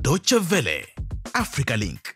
Deutsche Welle, Africa Link.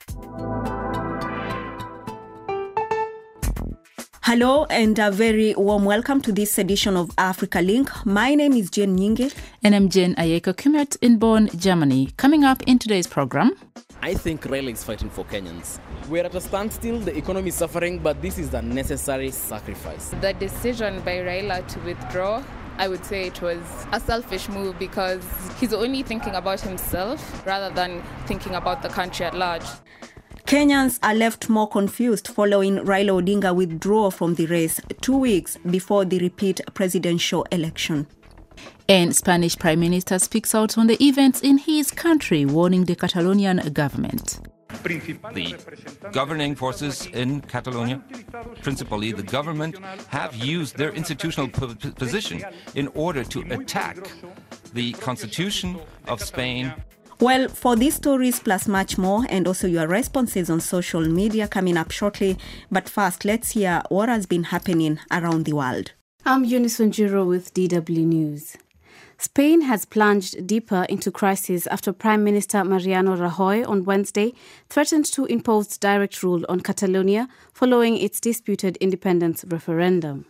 Hello and a very warm welcome to this edition of Africa Link. My name is Jen Nyinge. And I'm Jen Ayeko-Kumet in Bonn, Germany. Coming up in today's program. I think Raila is fighting for Kenyans. We're at a standstill, the economy is suffering, but this is a necessary sacrifice. The decision by Raila to withdraw, I would say it was a selfish move because he's only thinking about himself rather than thinking about the country at large. Kenyans are left more confused following Raila Odinga withdrawal from the race 2 weeks before the repeat presidential election. And Spanish Prime Minister speaks out on the events in his country, warning the Catalonian government. The governing forces in Catalonia, principally the government, have used their institutional position in order to attack the constitution of Spain. Well, for these stories plus much more and also your responses on social media coming up shortly. But first, let's hear what has been happening around the world. I'm Eunice Wanjiro with DW News. Spain has plunged deeper into crisis after Prime Minister Mariano Rajoy on Wednesday threatened to impose direct rule on Catalonia following its disputed independence referendum.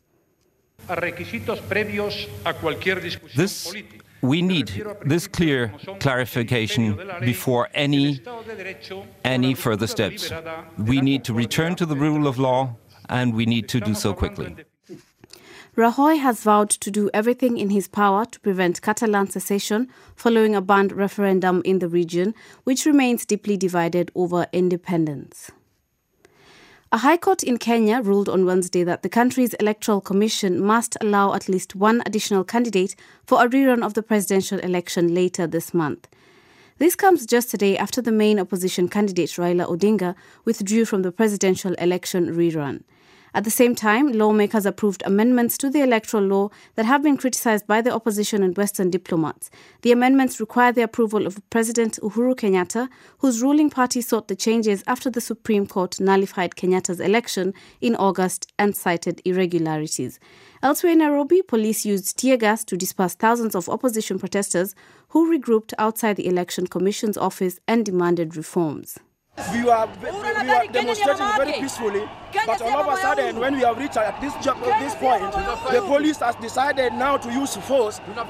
We need this clear clarification before any further steps. We need to return to the rule of law, and we need to do so quickly. Rajoy has vowed to do everything in his power to prevent Catalan secession following a banned referendum in the region, which remains deeply divided over independence. A high court in Kenya ruled on Wednesday that the country's electoral commission must allow at least one additional candidate for a rerun of the presidential election later this month. This comes just a day after the main opposition candidate Raila Odinga withdrew from the presidential election rerun. At the same time, lawmakers approved amendments to the electoral law that have been criticized by the opposition and Western diplomats. The amendments require the approval of President Uhuru Kenyatta, whose ruling party sought the changes after the Supreme Court nullified Kenyatta's election in August and cited irregularities. Elsewhere in Nairobi, police used tear gas to disperse thousands of opposition protesters who regrouped outside the Election Commission's office and demanded reforms. We were demonstrating very peacefully, but all of a sudden, when we have reached at this point, the police has decided now to use force and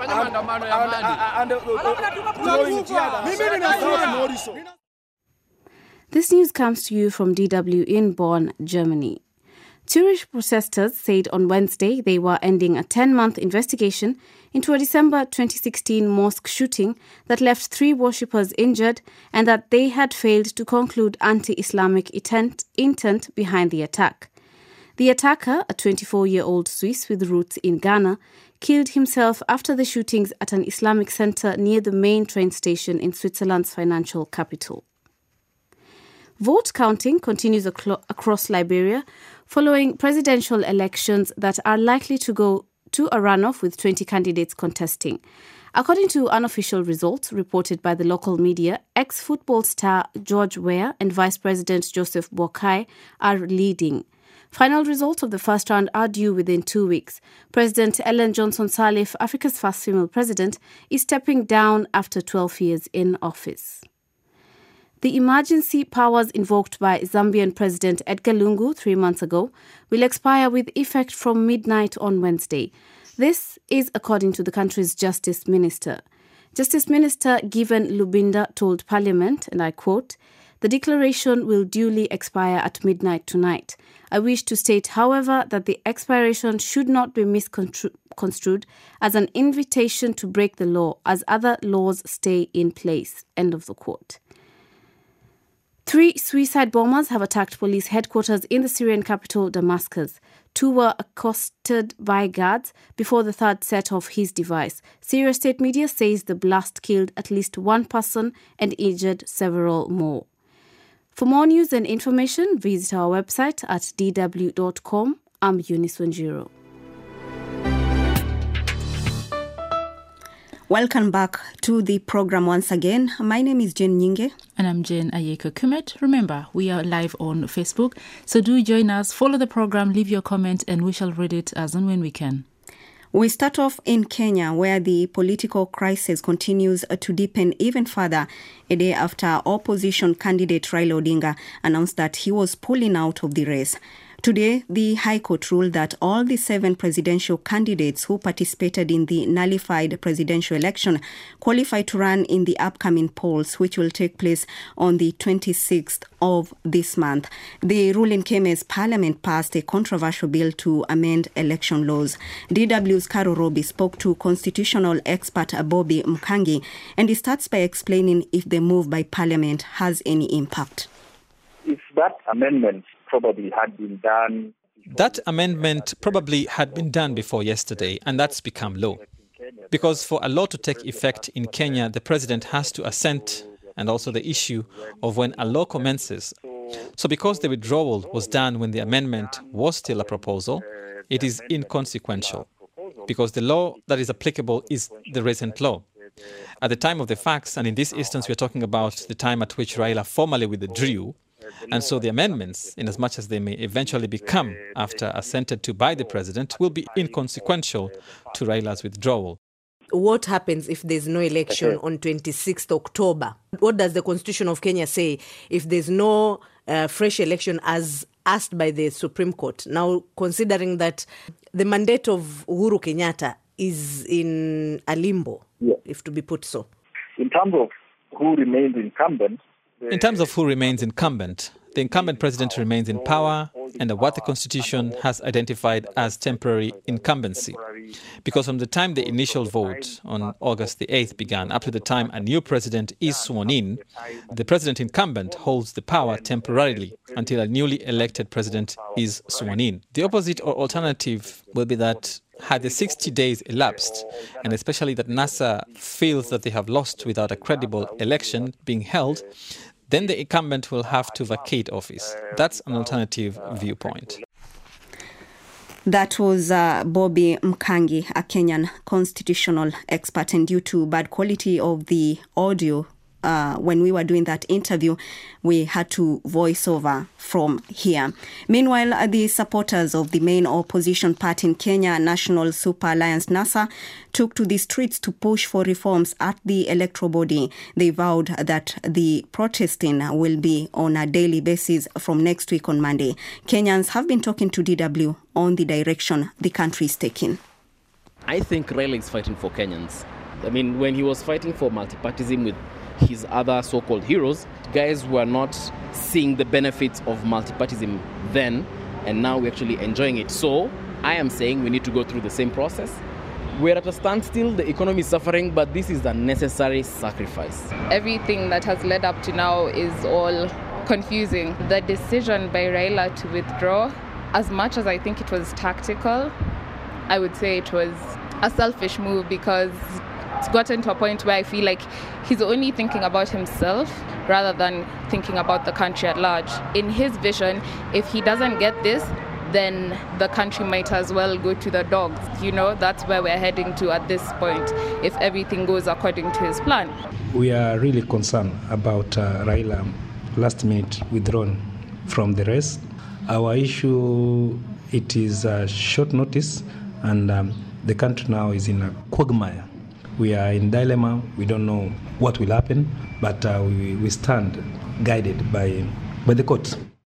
throwing tear gas. This news comes to you from DW in Bonn, Germany. Zurich protesters said on Wednesday they were ending a 10-month investigation into a December 2016 mosque shooting that left 3 worshippers injured and that they had failed to conclude anti-Islamic intent behind the attack. The attacker, a 24-year-old Swiss with roots in Ghana, killed himself after the shootings at an Islamic center near the main train station in Switzerland's financial capital. Vote counting continues across Liberia following presidential elections that are likely to go to a runoff with 20 candidates contesting. According to unofficial results reported by the local media, ex-football star George Weah and Vice President Joseph Boakai are leading. Final results of the first round are due within 2 weeks. President Ellen Johnson Sirleaf, Africa's first female president, is stepping down after 12 years in office. The emergency powers invoked by Zambian President Edgar Lungu 3 months ago will expire with effect from midnight on Wednesday. This is according to the country's Justice Minister. Justice Minister Given Lubinda told Parliament, and I quote, "The declaration will duly expire at midnight tonight. I wish to state, however, that the expiration should not be misconstrued as an invitation to break the law, as other laws stay in place." End of the quote. 3 suicide bombers have attacked police headquarters in the Syrian capital, Damascus. 2 were accosted by guards before the third set off his device. Syria state media says the blast killed at least 1 person and injured several more. For more news and information, visit our website at dw.com. I'm Eunice Wanjiro. Welcome back to the program once again. My name is Jen Nyinge. And I'm Jen Ayeko-Kumet. Remember, we are live on Facebook, so do join us, follow the program, leave your comment, and we shall read it as and when we can. We start off in Kenya, where the political crisis continues to deepen even further a day after opposition candidate Raila Odinga announced that he was pulling out of the race. Today, the High Court ruled that all the 7 presidential candidates who participated in the nullified presidential election qualify to run in the upcoming polls, which will take place on the 26th of this month. The ruling came as Parliament passed a controversial bill to amend election laws. DW's Caro Robi spoke to constitutional expert Bobby Mkangi, and he starts by explaining if the move by Parliament has any impact. If that amendment probably had been done... That amendment probably had been done before yesterday, and that's become law. Because for a law to take effect in Kenya, the president has to assent, and also the issue of when a law commences. So because the withdrawal was done when the amendment was still a proposal, it is inconsequential, because the law that is applicable is the recent law. At the time of the facts, and in this instance we're talking about the time at which Raila formally withdrew, and so the amendments, in as much as they may eventually become after assented to by the president, will be inconsequential to Raila's withdrawal. What happens if there's no election on 26th October? What does the Constitution of Kenya say if there's no fresh election as asked by the Supreme Court? Now, considering that the mandate of Uhuru Kenyatta is in a limbo, if to be put so. In terms of who remains incumbent, the incumbent president remains in power under what the Constitution has identified as temporary incumbency. Because from the time the initial vote on August the 8th began up to the time a new president is sworn in, the president incumbent holds the power temporarily until a newly elected president is sworn in. The opposite or alternative will be that had the 60 days elapsed, and especially that NASA feels that they have lost without a credible election being held, then the incumbent will have to vacate office. That's an alternative viewpoint. That was Bobby Mkangi, a Kenyan constitutional expert, and due to bad quality of the audio, when we were doing that interview, we had to voice over from here. Meanwhile, the supporters of the main opposition party in Kenya, National Super Alliance NASA, took to the streets to push for reforms at the electoral body. They vowed that the protesting will be on a daily basis from next week on Monday. Kenyans have been talking to DW on the direction the country is taking. I think Raila is fighting for Kenyans. I mean, when he was fighting for multipartyism with his other so-called heroes, guys were not seeing the benefits of multipartyism then, and now we're actually enjoying it. So I am saying we need to go through the same process. We're at a standstill, the economy is suffering, but this is a necessary sacrifice. Everything that has led up to now is all confusing. The decision by Raila to withdraw, as much as I think it was tactical, I would say it was a selfish move, because it's gotten to a point where I feel like he's only thinking about himself rather than thinking about the country at large. In his vision, if he doesn't get this, then the country might as well go to the dogs. You know, that's where we're heading to at this point, if everything goes according to his plan. We are really concerned about Raila last minute withdrawn from the race. Our issue, it is a short notice, and the country now is in a quagmire. We are in dilemma. We don't know what will happen, but we stand guided by the courts.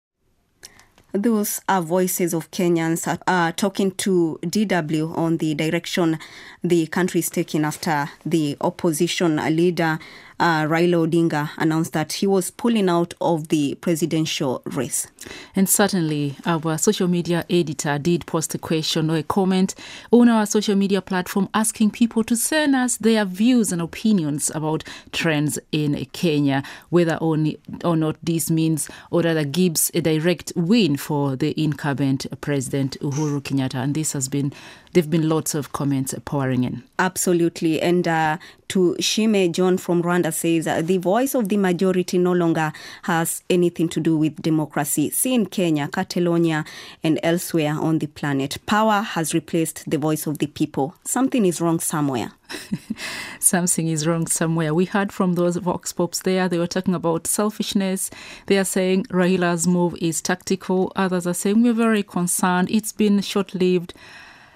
Those are voices of Kenyans talking to DW on the direction the country is taking after the opposition leader Raila Odinga announced that he was pulling out of the presidential race. And certainly our social media editor did post a question or a comment on our social media platform asking people to send us their views and opinions about trends in Kenya, whether or not this means or rather gives a direct win for the incumbent President Uhuru Kenyatta. And this has been, there've been lots of comments pouring in. Absolutely. And to Shime John from Rwanda says the voice of the majority no longer has anything to do with democracy. See in Kenya, Catalonia and elsewhere on the planet, power has replaced the voice of the people. Something is wrong somewhere. Something is wrong somewhere. We heard from those Vox Pops there. They were talking about selfishness. They are saying Raila's move is tactical. Others are saying we're very concerned. It's been short-lived.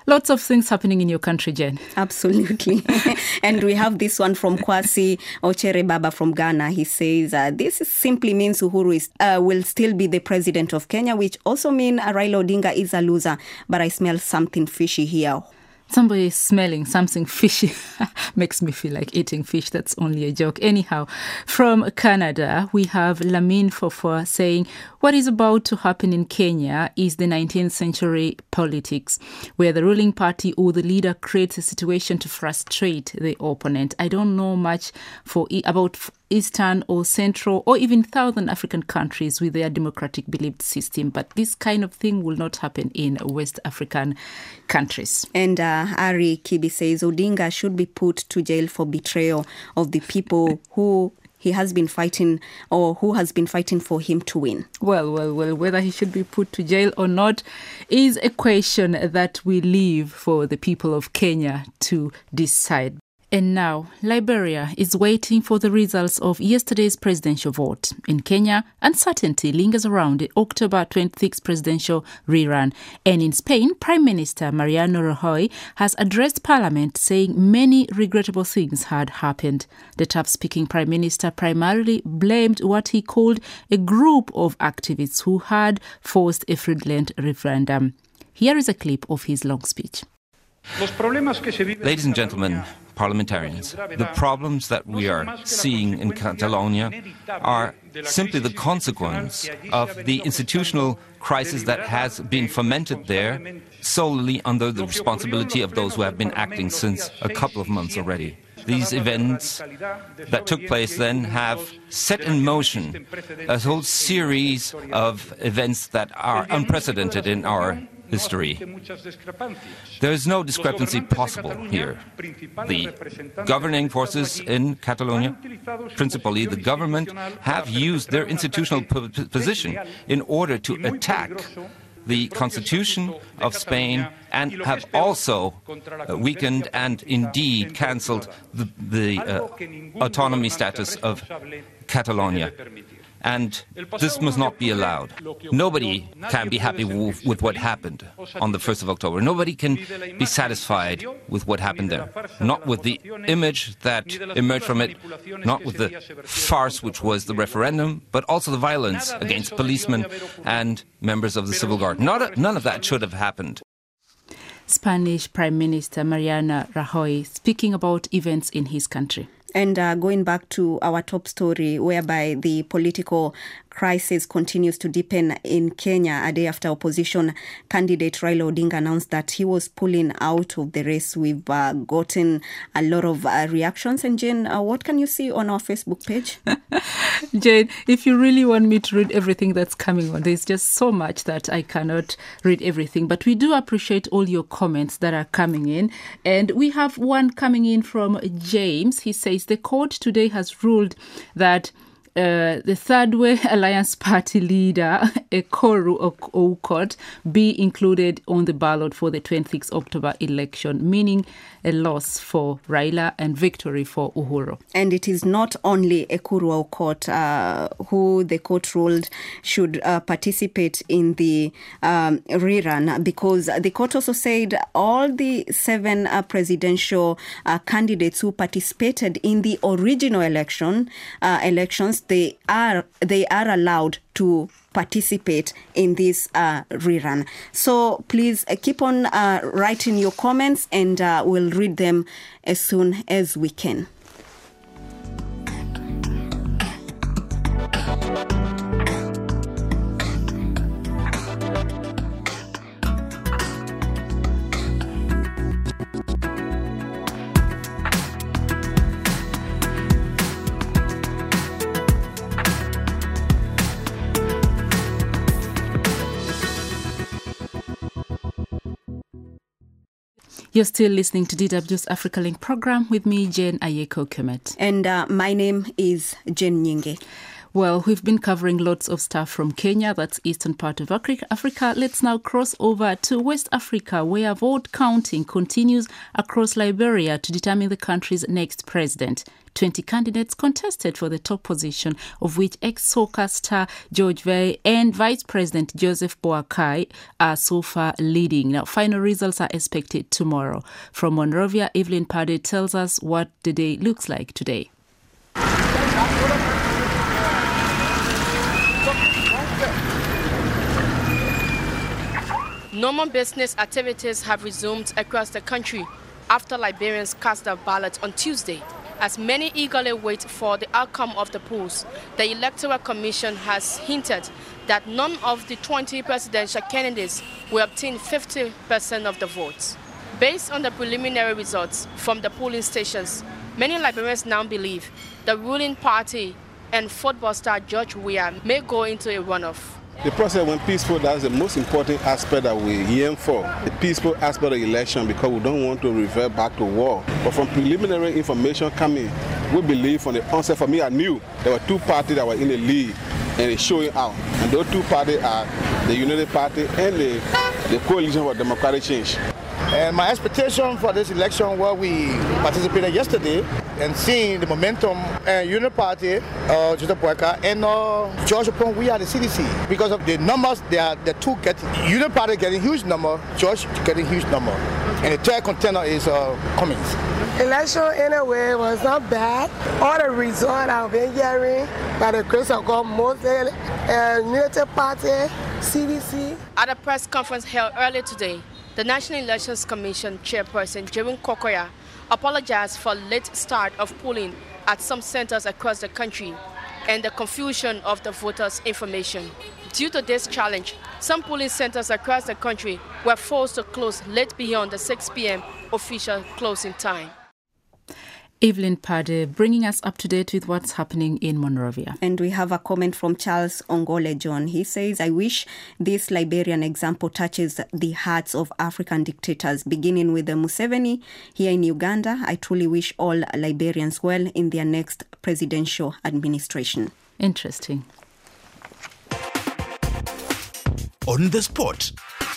Lots of things happening in your country, Jen. Absolutely. And we have this one from Kwasi Ochere Baba from Ghana. He says, this simply means Uhuru will still be the president of Kenya, which also means Raila Odinga is a loser. But I smell something fishy here. Somebody is smelling something fishy. Makes me feel like eating fish. That's only a joke. Anyhow, from Canada, we have Lamine Fofor saying, what is about to happen in Kenya is the 19th century politics, where the ruling party or the leader creates a situation to frustrate the opponent. I don't know much about Eastern or Central or even Southern African countries with their democratic believed system, but this kind of thing will not happen in West African countries. And Ari Kibi says Odinga should be put to jail for betrayal of the people who he has been fighting or who has been fighting for him to win. Well, whether he should be put to jail or not is a question that we leave for the people of Kenya to decide. And now, Liberia is waiting for the results of yesterday's presidential vote. In Kenya, uncertainty lingers around the October 26 presidential rerun. And in Spain, Prime Minister Mariano Rajoy has addressed Parliament saying many regrettable things had happened. The tough-speaking Prime Minister primarily blamed what he called a group of activists who had forced a fraudulent referendum. Here is a clip of his long speech. Ladies and gentlemen, parliamentarians, the problems that we are seeing in Catalonia are simply the consequence of the institutional crisis that has been fomented there solely under the responsibility of those who have been acting since a couple of months already. These events that took place then have set in motion a whole series of events that are unprecedented in our history. There is no discrepancy possible here. The governing forces in Catalonia, principally the government, have used their institutional position in order to attack the Constitution of Spain and have also weakened and indeed cancelled the autonomy status of Catalonia. And this must not be allowed. Nobody can be happy with what happened on the 1st of October. Nobody can be satisfied with what happened there. Not with the image that emerged from it, not with the farce which was the referendum, but also the violence against policemen and members of the civil guard. None of that should have happened. Spanish Prime Minister Mariano Rajoy speaking about events in his country. And going back to our top story, whereby the political crisis continues to deepen in Kenya a day after opposition candidate Raila Odinga announced that he was pulling out of the race. We've gotten a lot of reactions. And Jane, what can you see on our Facebook page? Jane, if you really want me to read everything that's coming on, there's just so much that I cannot read everything. But we do appreciate all your comments that are coming in. And we have one coming in from James. He says the court today has ruled that the Third Way Alliance Party leader, Ekoru Aukot, be included on the ballot for the 26 October election, meaning a loss for Raila and victory for Uhuru. And it is not only Ekoru Aukot who the court ruled should participate in the rerun, because the court also said all the 7 presidential candidates who participated in the original elections, they are allowed to participate in this rerun. So please keep on writing your comments, and we'll read them as soon as we can. You're still listening to DW's Africa Link program with me, Jane Ayeko Kemet. And my name is Jen Nyinge. Well, we've been covering lots of stuff from Kenya, that's eastern part of Africa. Let's now cross over to West Africa, where vote counting continues across Liberia to determine the country's next president. 20 candidates contested for the top position, of which ex-soccer star George Weah and Vice President Joseph Boakai are so far leading. Now, final results are expected tomorrow. From Monrovia, Evelyn Pade tells us what the day looks like today. Normal business activities have resumed across the country after Liberians cast their ballots on Tuesday. As many eagerly wait for the outcome of the polls, the Electoral Commission has hinted that none of the 20 presidential candidates will obtain 50% of the votes. Based on the preliminary results from the polling stations, many Liberians now believe the ruling party and football star George Weah may go into a runoff. The process went peaceful. That's the most important aspect that we aim for. The peaceful aspect of the election, because we don't want to revert back to war. But from preliminary information coming, we believe from the onset, for me, I knew there were two parties that were in the lead and it's showing out. And those two parties are the United Party and the Coalition for Democratic Change. And my expectation for this election, where we participated yesterday, and seeing the momentum, United Party, Joseph Boakai, and George Pong, we are the CDC. Because of the numbers, they are the two getting, United Party getting huge number, George getting huge number. And the third contender is Cummings. Election anyway was not bad. All the results I've been hearing, by the grace of God, mostly United Party, CDC. At a press conference held earlier today, the National Elections Commission chairperson, Jerome Kokoya, apologized for late start of polling at some centers across the country and the confusion of the voters' information. Due to this challenge, some polling centers across the country were forced to close late beyond the 6 p.m. official closing time. Evelyn Pade bringing us up to date with what's happening in Monrovia. And we have a comment from Charles Ongole John. He says, I wish this Liberian example touches the hearts of African dictators, beginning with the Museveni here in Uganda. I truly wish all Liberians well in their next presidential administration. Interesting. On the spot.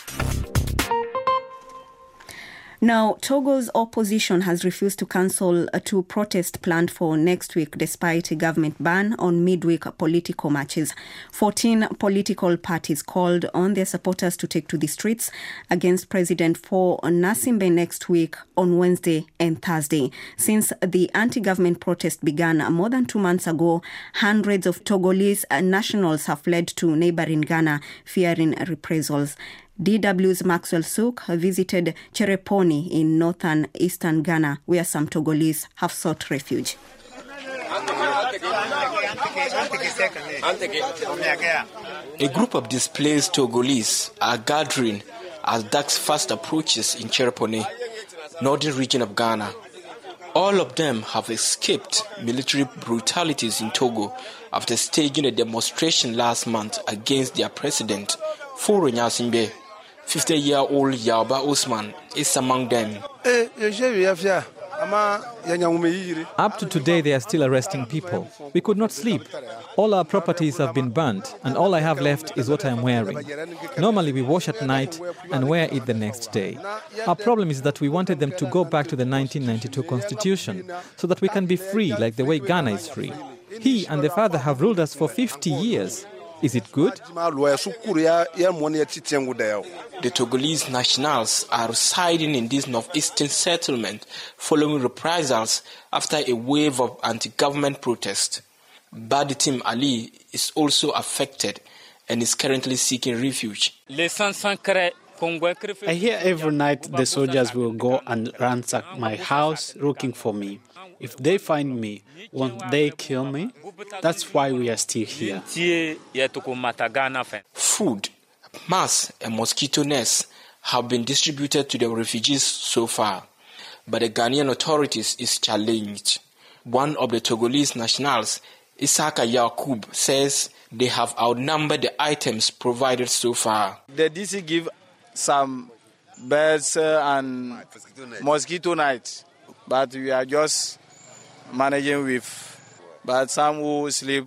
Now, Togo's opposition has refused to cancel a protest planned for next week despite a government ban on midweek political marches. 14 political parties called on their supporters to take to the streets against President Faure Gnassingbe next week on Wednesday and Thursday. Since the anti-government protest began more than 2 months ago, hundreds of Togolese nationals have fled to neighboring Ghana, fearing reprisals. DW's Maxwell Sook visited Chereponi in northern eastern Ghana, where some Togolese have sought refuge. A group of displaced Togolese are gathering as dusk fast approaches in Chereponi, northern region of Ghana. All of them have escaped military brutalities in Togo after staging a demonstration last month against their president, Faure Gnassingbe. 50-year-old Yauba Usman is among them. Up to today, they are still arresting people. We could not sleep. All our properties have been burnt, and all I have left is what I am wearing. Normally, we wash at night and wear it the next day. Our problem is that we wanted them to go back to the 1992 constitution so that we can be free like the way Ghana is free. He and the father have ruled us for 50 years. Is it good? The Togolese nationals are residing in this northeastern settlement following reprisals after a wave of anti-government protest. Baditim Ali is also affected and is currently seeking refuge. I hear every night the soldiers will go and ransack my house looking for me. If they find me, won't they kill me? That's why we are still here. Food, masks and mosquito nets have been distributed to the refugees so far, but the Ghanaian authorities is challenged. One of the Togolese nationals, Isaka Yakub, says they have outnumbered the items provided so far. The DC give some birds and mosquito nets, but we are just managing with. But some will sleep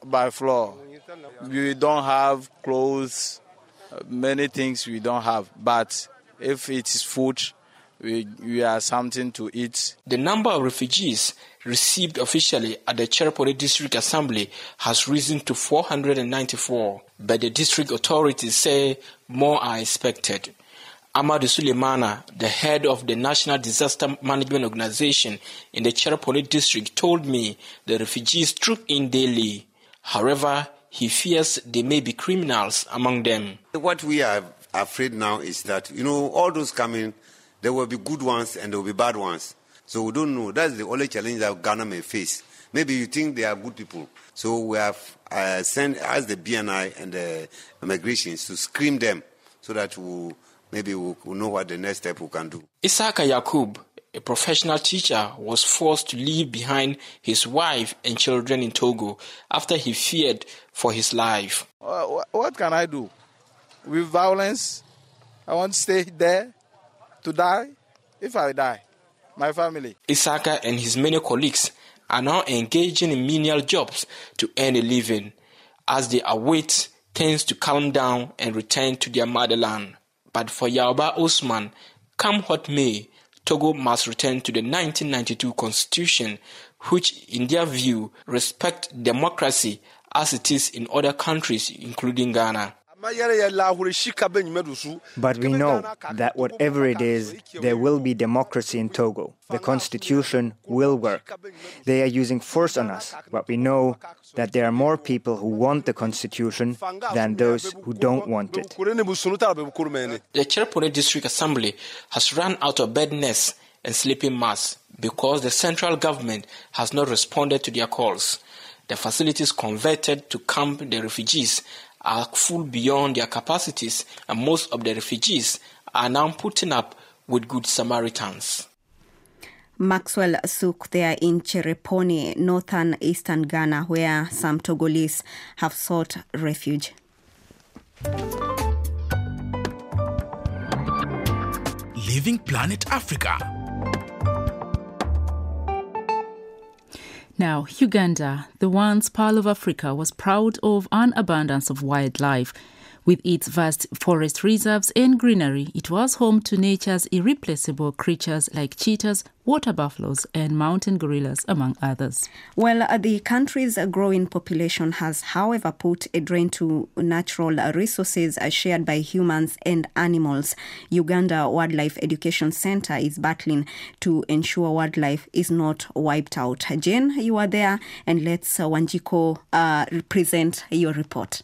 by floor. We don't have clothes, many things we don't have. But if it is food, we have something to eat. The number of refugees received officially at the Chereponi District Assembly has risen to 494, but the district authorities say more are expected. Amadou Sulemana, the head of the National Disaster Management Organization in the Chereponi district, told me the refugees troop in daily. However, he fears there may be criminals among them. What we are afraid now is that, all those coming, there will be good ones and there will be bad ones. So we don't know. That's the only challenge that Ghana may face. Maybe you think they are good people. So we have asked the BNI and the immigrations to screen them so that maybe we'll know what the next step we can do. Isaka Yakub, a professional teacher, was forced to leave behind his wife and children in Togo after he feared for his life. What can I do? With violence, I want to stay there to die. If I die, my family. Isaka and his many colleagues are now engaging in menial jobs to earn a living as they await things to calm down and return to their motherland. But for Yaoba Osman, come what may, Togo must return to the 1992 constitution, which, in their view, respects democracy as it is in other countries, including Ghana. But we know that whatever it is, there will be democracy in Togo. The constitution will work. They are using force on us, but we know that there are more people who want the constitution than those who don't want it. The Chereponi District Assembly has run out of bed nests and sleeping mats because the central government has not responded to their calls. The facilities converted to camp the refugees are full beyond their capacities, and most of the refugees are now putting up with Good Samaritans. Maxwell Suk there in Chereponi, northern eastern Ghana, where some Togolese have sought refuge. Living Planet Africa. Now, Uganda, the once Pearl of Africa, was proud of an abundance of wildlife. With its vast forest reserves and greenery, it was home to nature's irreplaceable creatures like cheetahs, water buffaloes, and mountain gorillas, among others. Well, the country's growing population has, however, put a drain to natural resources shared by humans and animals. Uganda Wildlife Education Center is battling to ensure wildlife is not wiped out. Jane, you are there, and let's Wanjiko present your report.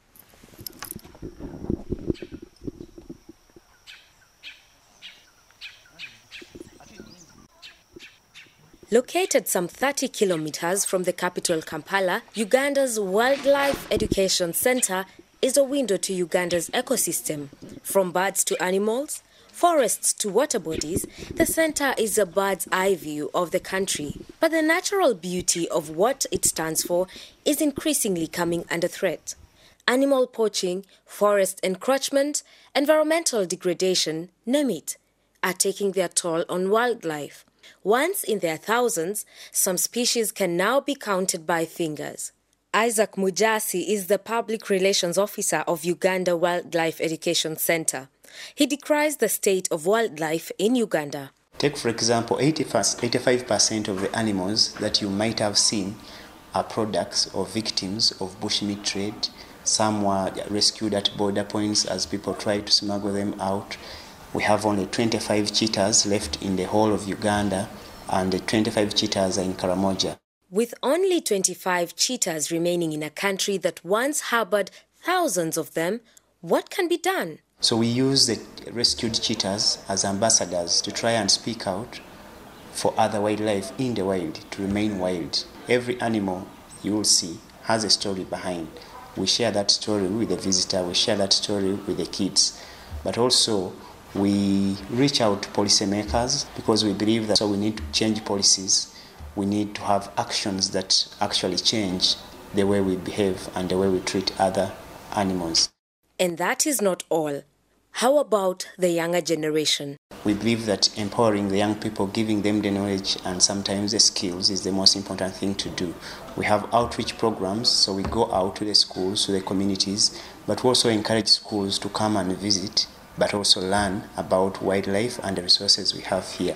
Located some 30 kilometers from the capital Kampala, Uganda's Wildlife Education Center is a window to Uganda's ecosystem. From birds to animals, forests to water bodies, the center is a bird's eye view of the country. But the natural beauty of what it stands for is increasingly coming under threat. Animal poaching, forest encroachment, environmental degradation, name it, are taking their toll on wildlife. Once in their thousands, some species can now be counted by fingers. Isaac Mujasi is the Public Relations Officer of Uganda Wildlife Education Center. He decries the state of wildlife in Uganda. Take, for example, 85% of the animals that you might have seen are products or victims of bushmeat trade. Some were rescued at border points as people tried to smuggle them out. We have only 25 cheetahs left in the whole of Uganda, and the 25 cheetahs are in Karamoja. With only 25 cheetahs remaining in a country that once harbored thousands of them, what can be done? So we use the rescued cheetahs as ambassadors to try and speak out for other wildlife in the wild to remain wild. Every animal you will see has a story behind. We share that story with the visitor, we share that story with the kids, but also we reach out to policymakers because we believe that so we need to change policies. We need to have actions that actually change the way we behave and the way we treat other animals. And that is not all. How about the younger generation? We believe that empowering the young people, giving them the knowledge and sometimes the skills is the most important thing to do. We have outreach programs, so we go out to the schools, to the communities, but we also encourage schools to come and visit, but also learn about wildlife and the resources we have here.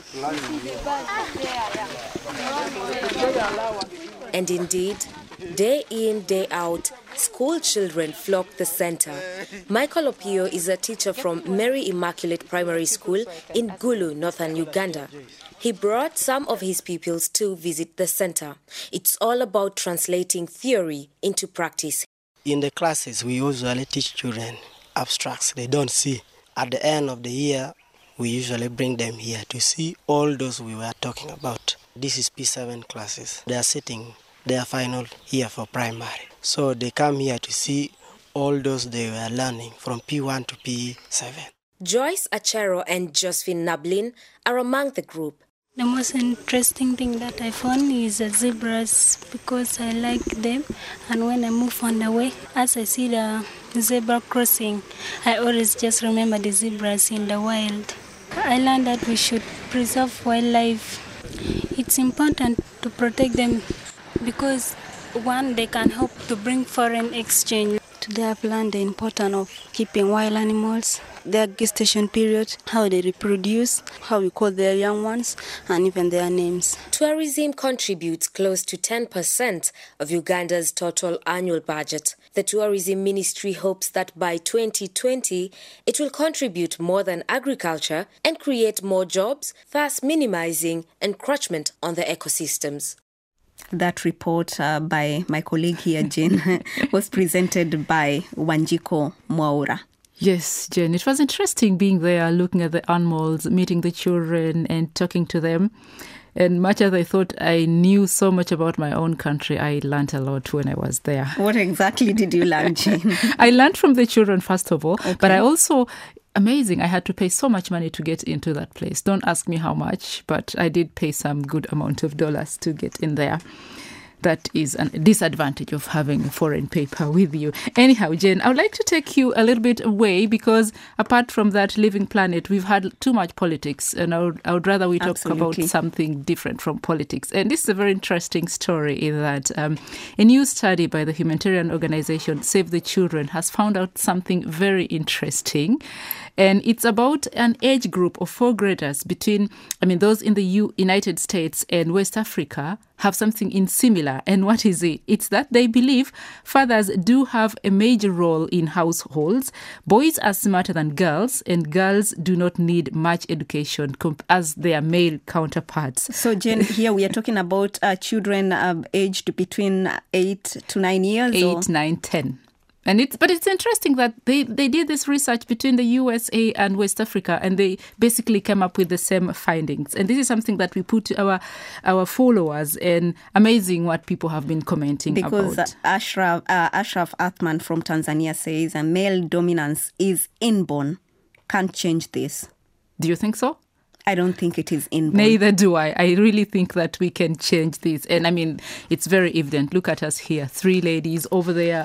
And indeed, day in, day out, school children flock the center. Michael Opio is a teacher from Mary Immaculate Primary School in Gulu, northern Uganda. He brought some of his pupils to visit the center. It's all about translating theory into practice. In the classes, we usually teach children abstracts they don't see. At the end of the year, we usually bring them here to see all those we were talking about. This is P7 classes. They are sitting their final year for primary. So they come here to see all those they were learning from P1 to P7. Joyce Achero and Josephine Nablin are among the group. The most interesting thing that I found is the zebras because I like them, and when I move on the way, as I see the zebra crossing, I always just remember the zebras in the wild. I learned that we should preserve wildlife. It's important to protect them because one, they can help to bring foreign exchange. Today I've learned the importance of keeping wild animals, their gestation period, how they reproduce, how we call their young ones, and even their names. Tourism contributes close to 10% of Uganda's total annual budget. The Tourism Ministry hopes that by 2020, it will contribute more than agriculture and create more jobs, thus minimizing encroachment on the ecosystems. That report by my colleague here, Jane, was presented by Wanjiko Mwaura. Yes, Jen, it was interesting being there, looking at the animals, meeting the children and talking to them. And much as I thought I knew so much about my own country, I learned a lot when I was there. What exactly did you learn, Jane? I learned from the children, first of all, but I also... Amazing. I had to pay so much money to get into that place. Don't ask me how much, but I did pay some good amount of dollars to get in there. That is a disadvantage of having foreign paper with you. Anyhow, Jen, I would like to take you a little bit away because apart from that Living Planet, we've had too much politics and I would rather we talk about something different from politics. And this is a very interesting story in that a new study by the humanitarian organization Save the Children has found out something very interesting. And it's about an age group of 4 graders between, those in the United States and West Africa have something in similar. And what is it? It's that they believe fathers do have a major role in households. Boys are smarter than girls, and girls do not need much education as their male counterparts. So, Jen, here we are talking about children aged between 8 to 9 years? 8, 9, 10. But it's interesting that they did this research between the USA and West Africa, and they basically came up with the same findings. And this is something that we put to our followers, and amazing what people have been commenting because about. Ashraf Athman from Tanzania says male dominance is inborn. Can't change this. Do you think so? I don't think it is inborn. Neither do I. I really think that we can change this. And it's very evident. Look at us here. 3 ladies over there.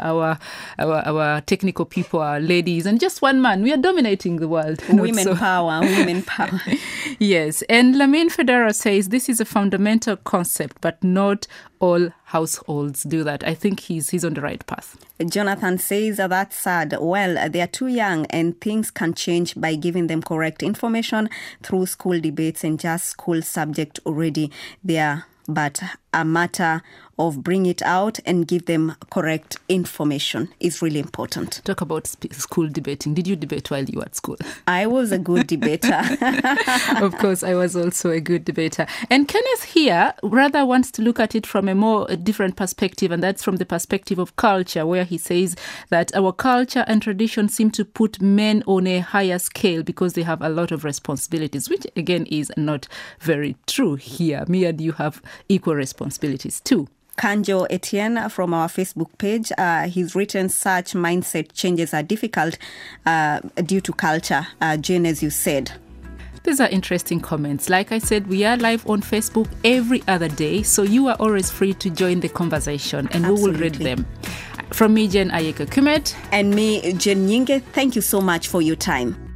Our technical people are ladies. And just 1 man. We are dominating the world. Women power. Yes. And Lamin Federa says this is a fundamental concept, but not all households do that. I think he's on the right path. Jonathan says that's sad. Well, they are too young and things can change by giving them correct information through school debates and just school subject already there. But a matter of bring it out and give them correct information is really important. Talk about school debating. Did you debate while you were at school? I was a good debater. Of course, I was also a good debater. And Kenneth here rather wants to look at it from a different perspective, and that's from the perspective of culture, where he says that our culture and tradition seem to put men on a higher scale because they have a lot of responsibilities, which again is not very true here. Me and you have equal responsibilities too. Kanjo Etienne from our Facebook page, he's written such mindset changes are difficult due to culture, Jane, as you said. These are interesting comments. Like I said, we are live on Facebook every other day, so you are always free to join the conversation and we will read them. From me, Jen Ayeka Kumet. And me, Jen Nyinge, thank you so much for your time.